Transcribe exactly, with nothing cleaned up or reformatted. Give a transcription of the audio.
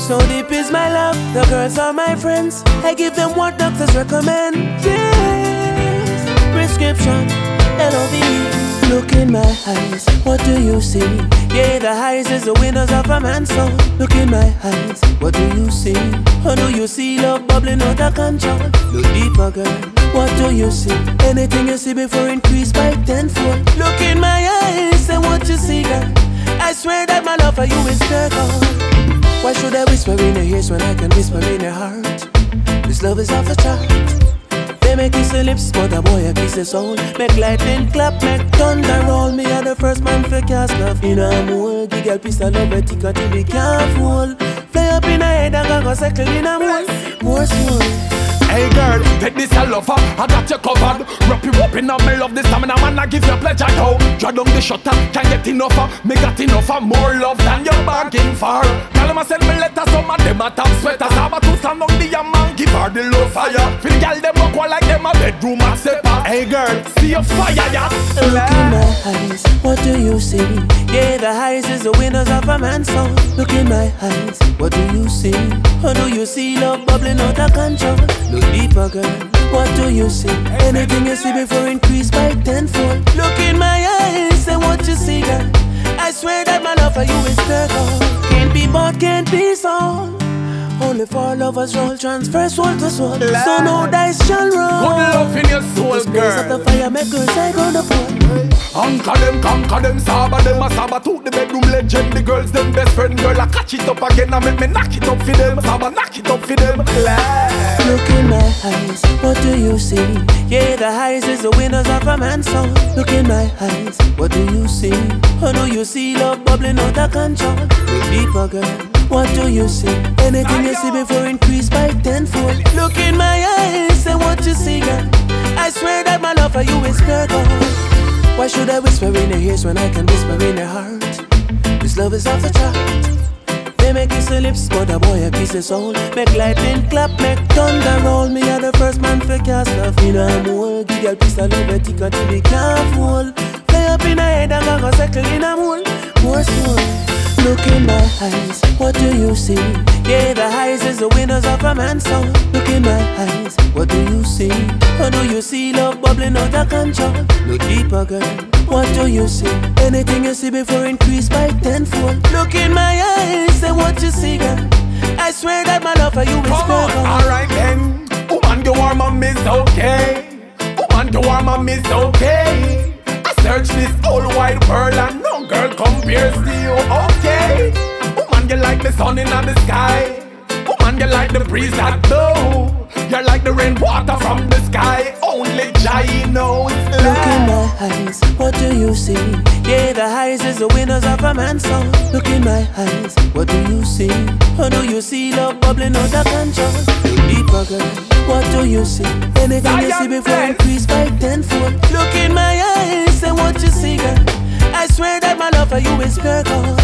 So deep is my love, the girls are my friends. I give them what doctors recommend. Yes, prescription, L O V E. Look in my eyes, what do you see? Yeah, the highs is the winners of a man's soul. Look in my eyes, what do you see? Or do you see love bubbling out of control? Look deeper, girl, what do you see? Anything you see before increase by tenfold. Look in my eyes, and what you see, girl? I swear that my love for you is miracle. Why should I whisper in your ears when I can whisper in your heart? This love is off the chart. They make kiss the lips, but a boy a kiss the soul. Make lightning clap, make thunder roll. Me a the first man for cast love in a mold. The girl piece of love, it tick until they can't fall. Fly up in a head and go circle in a mold. More soul. Hey girl, take this a lover, I got you covered. Wrap you up in a me love this stamina, man, I give you pleasure, yo. Draw down the shutter, can't get enough of. Me got enough of more love than you're bargain for. Girl, I'ma send me letters, some of them a top sweaters. I'm a to stand on the young man, give her the low fire. Feel girl, them walk one like them a bedroom a stepper. Hey girl, see your fire, yeah. Look in my eyes, what do you see? Yeah, the highs is the winners of a man's soul. Look in my eyes, what do you see? Or do you see love bubbling out of control? Look deeper, girl, what do you see? Anything you see before increase by tenfold. Look in my eyes, and what you see, girl? I swear that my love for you is pure. Can't be bought, can't be sold. Only for lovers roll, transfer soul to soul. So no dice shall roll. Good love in your soul, girl. At the fire, make girls like on the phone. Anchor them, conquer them, saba them, a saba to the bedroom legend. The girls, them best friend, girl, I catch it up again. I make me knock it up for them, saba knock it up for them. Look in my eyes, what do you see? Yeah, the highs is the winners of a man's soul. Look in my eyes, what do you see? Or do you see love bubbling out of control? Look deeper, girl, what do you see? Anything you see before increase by tenfold. Look in my eyes, and what you see, girl? I swear that my love for you is pure gold. Why should I whisper in your ears when I can whisper in your heart? This love is off the chart. They make kiss the lips, but a boy a kiss the soul. Make lightning clap, make thunder roll. Me a the first man for cast love in a mold. The girl piece of love, it tick until they can't fall. Fly up in a head and go circle in a mold. More soul. Look in my eyes, what do you see? Yeah, the highs is the winners of a man's soul. Look in my eyes, what do you see? Or do you see love bubbling out of control? Look deeper, girl, what do you see? Anything you see before increase by tenfold. Look in my eyes, and what you see, girl? I swear that my love for you is pure. Alright then, woman, your warm up is okay. Woman, your warm up is okay. I search this whole wide world and no girl compares to you, okay. Woman, you like the sun in the sky. Woman, you like the breeze that blow. You're like the rainwater from the sky. Only Jah knows. Look in my eyes, what do you see? Yeah, the highs is the winners of a man's soul. Look in my eyes, what do you see? Or do you see love bubbling out of control? Look deeper, girl, what do you see? Anything you see before increase by tenfold. Look in my eyes, and what you see, girl? I swear that my love for you is pure gold.